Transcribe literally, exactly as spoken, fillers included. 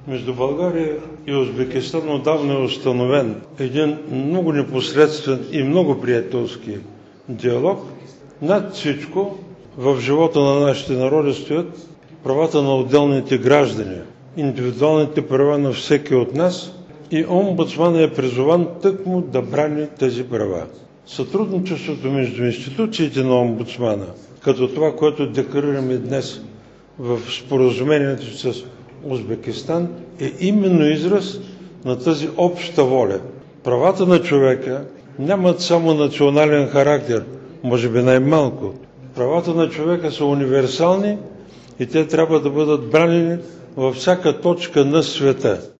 Между България и Узбекистан отдавна е установен един много непосредствен и много приятелски диалог. Над всичко в живота на нашите народи стоят правата на отделните граждани, индивидуалните права на всеки от нас, и омбудсманът е призован тъкмо да брани тези права. Сътрудничеството между институциите на омбудсмана, като това, което декларираме днес в споразумението с Узбекистан, е именно израз на тази обща воля. Правата на човека нямат само национален характер, може би най-малко. Правата на човека са универсални и те трябва да бъдат бранени във всяка точка на света.